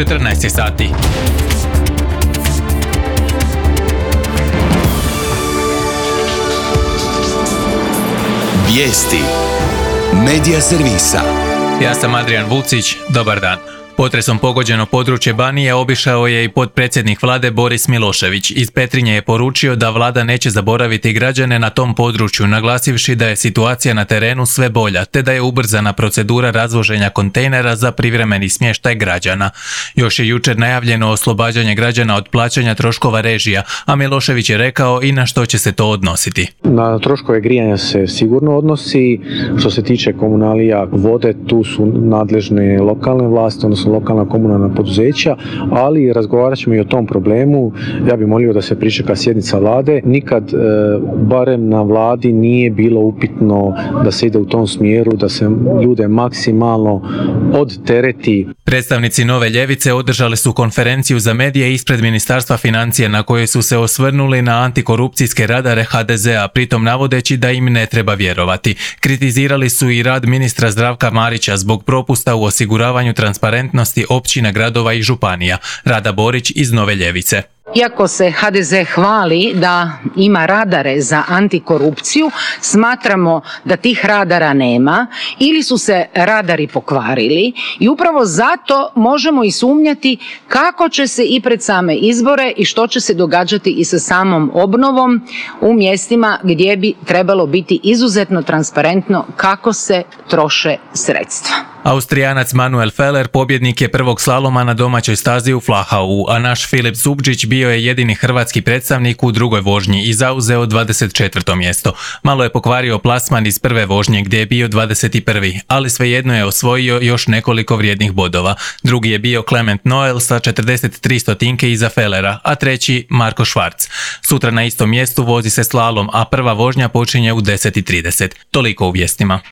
14 sati. Vijesti Medija servisa. Ja sam Adrian Vucić, dobar dan. Potresom pogođeno područje Banije obišao je i potpredsjednik vlade Boris Milošević. Iz Petrinje je poručio da vlada neće zaboraviti građane na tom području, naglasivši da je situacija na terenu sve bolja, te da je ubrzana procedura razvoženja kontejnera za privremeni smještaj građana. Još je jučer najavljeno oslobađanje građana od plaćanja troškova režija, a Milošević je rekao i na što će se to odnositi. Na troškove grijanja se sigurno odnosi. Što se tiče komunalija, vode, tu su nadležne lokalne vlasti, odnosno lokalna komunalna poduzeća, ali razgovarat ćemo i o tom problemu. Ja bih molio da se pričeka sjednica vlade. Nikad, barem na vladi, nije bilo upitno da se ide u tom smjeru, da se ljude maksimalno odtereti. Predstavnici Nove ljevice održali su konferenciju za medije ispred Ministarstva financija na kojoj su se osvrnuli na antikorupcijske radare HDZ-a, pritom navodeći da im ne treba vjerovati. Kritizirali su i rad ministra Zdravka Marića zbog propusta u osiguravanju transparentnosti općina, gradova i županija. Rada Borić iz Nove ljevice. Iako se HDZ hvali da ima radare za antikorupciju, smatramo da tih radara nema ili su se radari pokvarili i upravo zato možemo i sumnjati kako će se i pred same izbore i što će se događati i sa samom obnovom u mjestima gdje bi trebalo biti izuzetno transparentno kako se troše sredstva. Austrijanac Manuel Feller pobjednik je prvog slaloma na domaćoj stazi u Flachau, a naš Filip Zubčić bio je jedini hrvatski predstavnik u drugoj vožnji i zauzeo 24. mjesto. Malo je pokvario plasman iz prve vožnje gdje je bio 21. ali svejedno je osvojio još nekoliko vrijednih bodova. Drugi je bio Clement Noel sa 43 stotinke iza Fellera, a treći Marko Švarc. Sutra na istom mjestu vozi se slalom, a prva vožnja počinje u 10:30. Toliko u vijestima.